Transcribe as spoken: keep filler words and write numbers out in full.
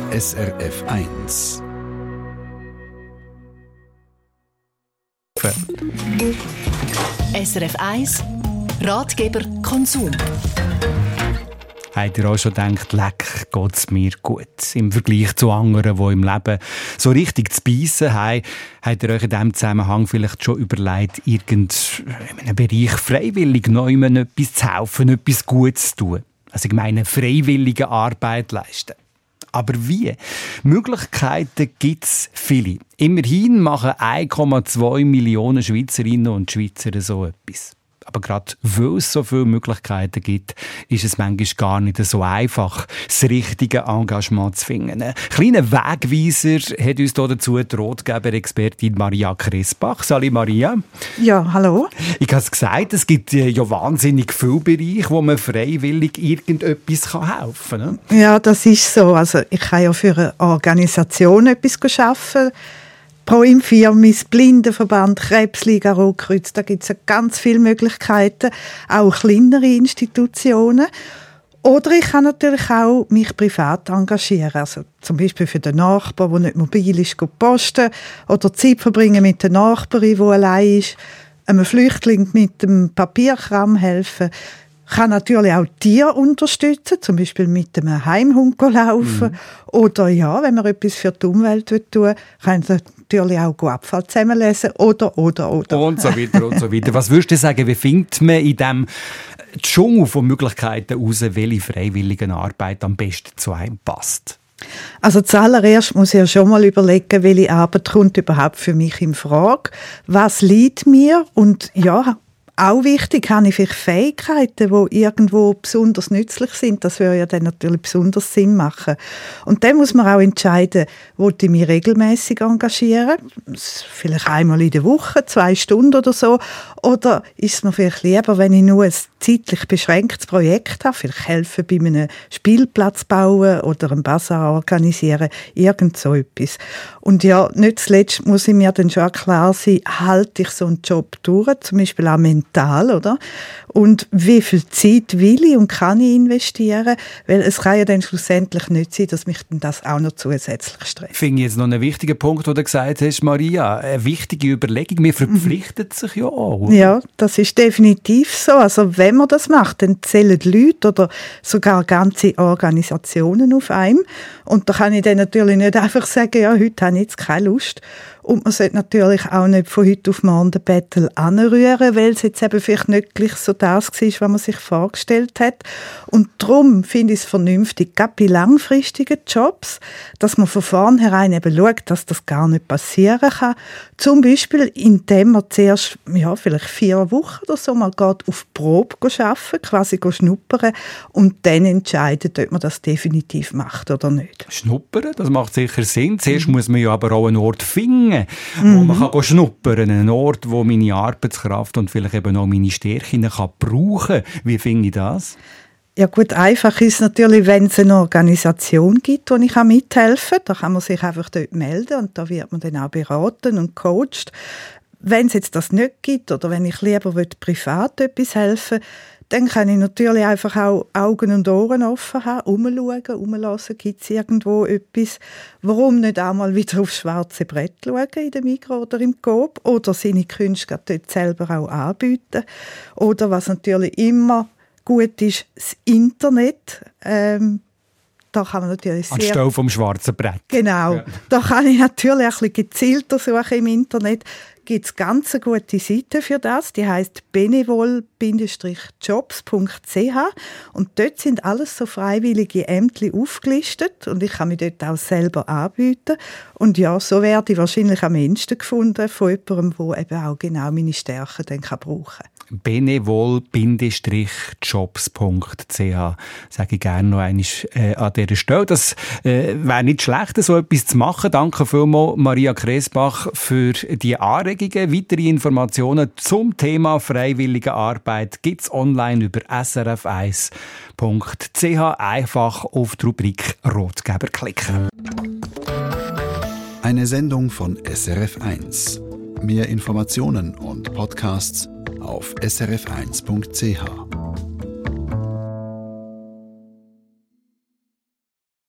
S R F eins. S R F eins Ratgeber Konsum. Habt ihr auch schon gedacht, leck, geht's mir gut? Im Vergleich zu anderen, die im Leben so richtig zu beißen haben, habt ihr euch in diesem Zusammenhang vielleicht schon überlegt, irgend in einem Bereich freiwillig neu etwas zu helfen, etwas Gutes zu tun? Also ich meine, freiwillige Arbeit leisten. Aber wie? Möglichkeiten gibt es viele. Immerhin machen eins Komma zwei Millionen Schweizerinnen und Schweizer so etwas. Aber gerade weil es so viele Möglichkeiten gibt, ist es manchmal gar nicht so einfach, das richtige Engagement zu finden. Ein kleiner Wegweiser hat uns hier dazu die Ratgeber-Expertin Maria Kressbach. Salut Maria. Ja, hallo. Ich habe es gesagt, es gibt ja wahnsinnig viele Bereiche, wo man freiwillig irgendetwas helfen kann. Ne? Ja, das ist so. Also ich kann ja für eine Organisation etwas arbeiten. Pro Infirmis, Blindenverband, Krebsliga, Rotkreuz, da gibt es ja ganz viele Möglichkeiten, auch kleinere Institutionen. Oder ich kann natürlich auch mich privat engagieren, also zum Beispiel für den Nachbarn, der nicht mobil ist, posten oder Zeit verbringen mit der Nachbarin, die allein ist, einem Flüchtling mit dem Papierkram helfen. Ich kann natürlich auch Tiere unterstützen, zum Beispiel mit einem Heimhund laufen. Mhm. Oder ja, wenn man etwas für die Umwelt tun will, kann ich natürlich auch Abfall zusammenlesen. Oder, oder, oder. Und so weiter und so weiter. Was würdest du sagen, wie findet man in diesem Dschungel von Möglichkeiten heraus, welche freiwillige Arbeit am besten zu einem passt? Also zuallererst muss ich ja schon mal überlegen, welche Arbeit kommt überhaupt für mich in Frage. Was liegt mir? Und ja, auch wichtig, habe ich vielleicht Fähigkeiten, die irgendwo besonders nützlich sind. Das würde ja dann natürlich besonders Sinn machen. Und dann muss man auch entscheiden, will ich mich regelmäßig engagieren? Vielleicht einmal in der Woche, zwei Stunden oder so. Oder ist es mir vielleicht lieber, wenn ich nur ein zeitlich beschränktes Projekt habe, vielleicht helfen bei einem Spielplatz bauen oder einen Basar organisieren, irgend so etwas. Und ja, nicht zuletzt muss ich mir dann schon klar sein, halte ich so einen Job durch, zum Beispiel auch mental, oder? Und wie viel Zeit will ich und kann ich investieren? Weil es kann ja dann schlussendlich nicht sein, dass mich das auch noch zusätzlich stresst. Ich finde jetzt noch einen wichtigen Punkt, den du gesagt hast, Maria. Eine wichtige Überlegung, man verpflichtet mhm. sich ja auch. Ja, das ist definitiv so. Also wenn man das macht, dann zählen Leute oder sogar ganze Organisationen auf einem. Und da kann ich dann natürlich nicht einfach sagen, ja, heute habe ich jetzt keine Lust. Und man sollte natürlich auch nicht von heute auf morgen den Battle anrühren, weil es jetzt eben vielleicht nicht gleich so das war, was man sich vorgestellt hat. Und darum finde ich es vernünftig, gerade bei langfristigen Jobs, dass man von vornherein eben schaut, dass das gar nicht passieren kann. Zum Beispiel, indem man zuerst, ja, vielleicht vier Wochen oder so mal geht auf Probe arbeiten, quasi schnuppern und dann entscheidet, ob man das definitiv macht oder nicht. Schnuppern, das macht sicher Sinn. Zuerst mhm. muss man ja aber auch einen Ort finden, wo mhm. man kann schnuppern kann. Einen Ort, wo meine Arbeitskraft und vielleicht eben auch meine Stärken kann brauchen kann. Wie finde ich das? Ja gut, einfach ist natürlich, wenn es eine Organisation gibt, wo ich mithelfen kann. Da kann man sich einfach dort melden und da wird man dann auch beraten und coacht. Wenn es jetzt das nicht gibt oder wenn ich lieber privat etwas helfen will, dann kann ich natürlich einfach auch Augen und Ohren offen haben, umschauen, umlassen, gibt es irgendwo etwas. Warum nicht auch mal wieder aufs schwarze Brett schauen, in der Migros oder im Coop, oder seine Künste dort selber auch anbieten. Oder was natürlich immer gut ist, das Internet. Ähm, da kann man natürlich sehr... Anstelle vom schwarzen Brett. Genau. Ja. Da kann ich natürlich ein bisschen gezielter suchen im Internet. Gibt es ganz eine gute Seite für das. Die heisst benevol Jobs punkt c h und dort sind alles so freiwillige Ämter aufgelistet und ich kann mich dort auch selber anbieten. Und ja, so werde ich wahrscheinlich am ehesten gefunden von jemandem, der eben auch genau meine Stärken dann brauchen kann. benevol Jobs punkt c h sage ich gerne noch einmal äh, an dieser Stelle. Das äh, wäre nicht schlecht, so etwas zu machen. Danke vielmals, Maria Kressbach, für die Anregungen. Weitere Informationen zum Thema freiwillige Arbeit gibt es online über s r f eins punkt c h. Einfach auf die Rubrik Ratgeber klicken. Eine Sendung von S R F eins. Mehr Informationen und Podcasts auf s r f eins punkt c h.